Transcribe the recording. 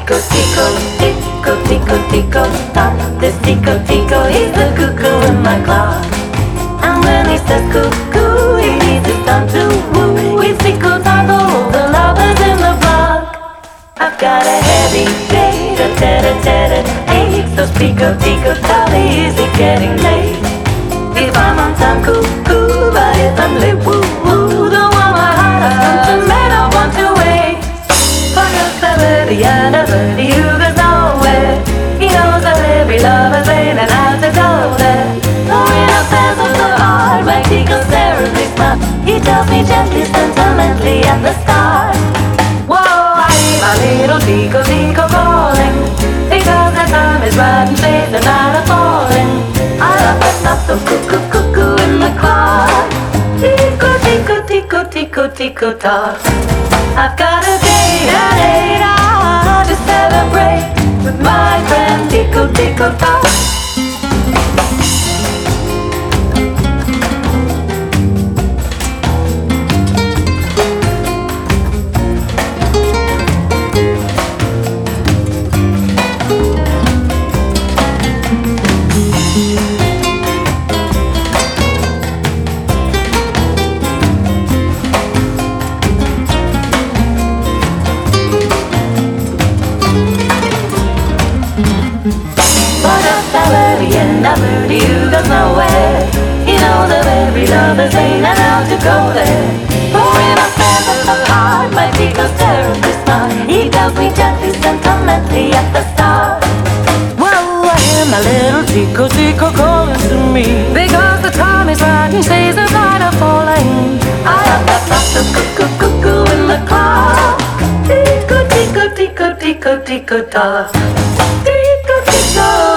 tico, tico, tico, tico, tock. This tico, tico, he's the cuckoo in my clock. And when he says cuckoo, he needs his time to woo. It's tico time for all the lovers in the block. I've got a heavy day, a tete-tete ache. So tico, tico, tell me, is it getting late? If I'm on time, cuckoo, but if I'm late, woo, woo. Don't want my heart out, to man, I want to wait. For a celebrity and a birdie who goes nowhere. He knows that every lover's waiting out to go there. Throwing up pairs of the heart, my tico's terribly smart. He tells me gently, sentimentally at the start. Whoa, I hear my little tico, tico calling. Because the time is right and shades are not a falling. I love the soft of cuckoo, cuckoo in the clock. Tico, tico, tico, tico, tico tock. I've got a date at 8 hours to celebrate with my friend Tico, tico tock. Birdie who goes nowhere. He knows that every lover's ain't allowed to go there. Pouring a fan of the heart, my tico's terribly smart. He tells me gently, sentimentally at the start. Whoa, I hear my little tico, tico calling to me. Because the time is right and shades are night are falling. I have that soft cuckoo, cuckoo in the clock. Tico, tico, tico, tico, tico tock. Tico, tico.